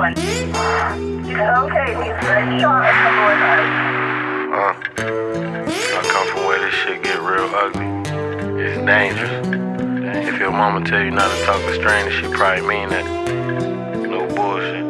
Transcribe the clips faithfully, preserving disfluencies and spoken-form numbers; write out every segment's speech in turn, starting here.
one. Okay, he's very short of the boy Huh? I come from where this shit get real ugly. It's dangerous. If your mama tell you not to talk to strangers, she probably mean that. No bullshit.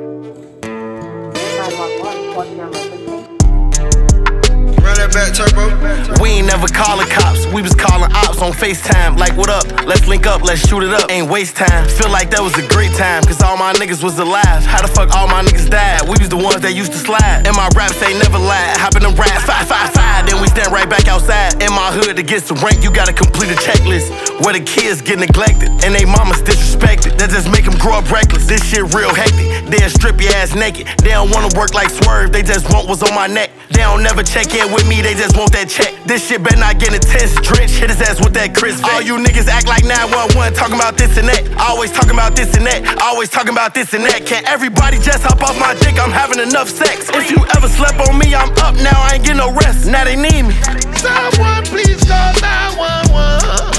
Back, turbo. We ain't never calling cops, we was calling ops on FaceTime. Like, what up? Let's link up, let's shoot it up. Ain't waste time. Feel like that was a great time, cause all my niggas was alive. How the fuck all my niggas died? We was the ones that used to slide. And my raps ain't never lied. Hoppin' them rats, five, five, five. Then we stand right back outside. In my hood, to get some rank, you gotta complete a checklist. Where the kids get neglected, and they mamas disrespected. That just make them grow up reckless. This shit real hectic. They'll strip your ass naked. They don't wanna work like Swerve, they just want what's on my neck. They don't never check in with me, they just want that check. This shit better not get intense. Drench, hit his ass with that Chris Vet. All you niggas act like nine one one, talking about this and that. Always talking about this and that. Always talking about this and that. Can't everybody just hop off my dick? I'm having enough sex. If you ever slept on me, I'm up now. I ain't getting no rest. Now they need me. Someone please call nine one one.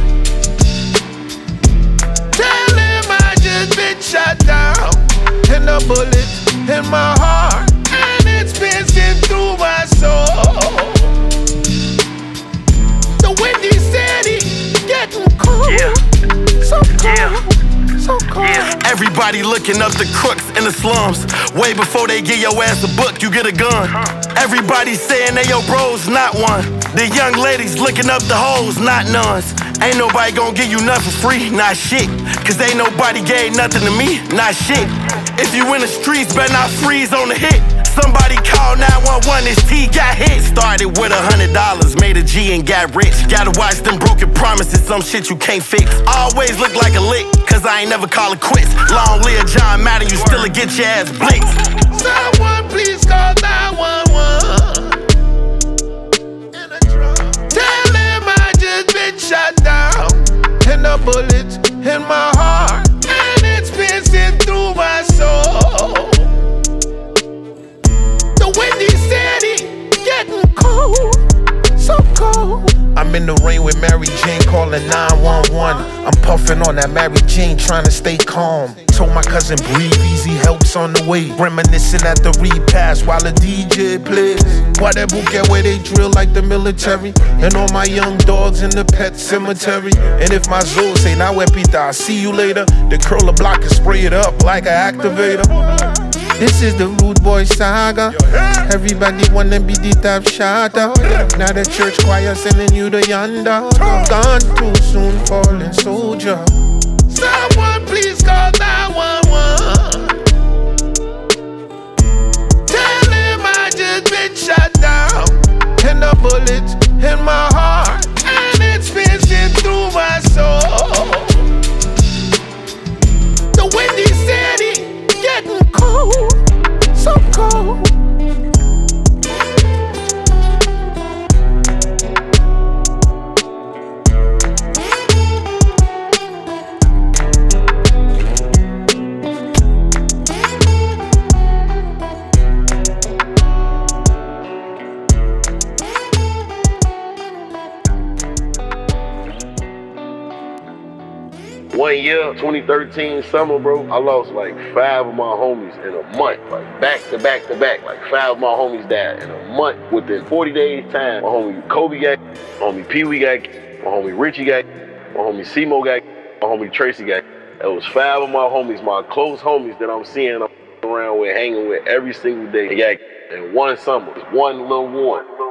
Tell him I just been shot down, and a bullet in my heart, and it's piercing through my soul. The windy steady, getting cold. Yeah. So cold. Yeah. So cold. Yeah. Everybody looking up the crooks in the slums. Way before they give your ass a book, you get a gun. Everybody saying they your bros, not one. The young ladies looking up the hoes, not nuns. Ain't nobody gonna give you nothing for free, not shit. Cause ain't nobody gave nothing to me, not shit. If you in the streets, better not freeze on the hit. Somebody call nine one one, this T got hit. Started with a hundred dollars, made a G and got rich. Gotta watch them broken promises, some shit you can't fix. Always look like a lick, cause I ain't never call it quits. Long live John Madden, you still get your ass blitzed. Someone please call nine one one. Tell him I just been shot down, and a bullet in my heart, and it's piercing through my soul. The windy steady, getting cold, so cold. I'm in the rain with Mary Jane, calling nine one one. I'm puffing on that Mary Jane, trying to stay calm. Told my cousin breathe easy, helps on the way. Reminiscing at the repast while the D J plays. Why that book get where they drill like the military? And all my young dogs in the pet cemetery. And if my Zoe say, now Pita, I'll see you later, the curl a block and spray it up like an activator. This is the Rude Boy Saga. Everybody wanna be the top shotter. Now the church choir sending you the yonder. Gone too soon, fallen soldier. Someone please call nine one one. Tell him I just been shot down, and a bullet in my heart, and it's piercing through my soul. The windy steady, getting cold, so cold. One year, twenty thirteen summer, bro, I lost like five of my homies in a month. Like back to back to back. Like five of my homies died in a month. Within forty days time, my homie Kobe got, my homie Pee Wee got, my homie Richie got, my homie Simo got, my homie Tracy got. That was five of my homies, my close homies that I'm seeing, I'm around with, hanging with every single day. They got in one summer, one little one.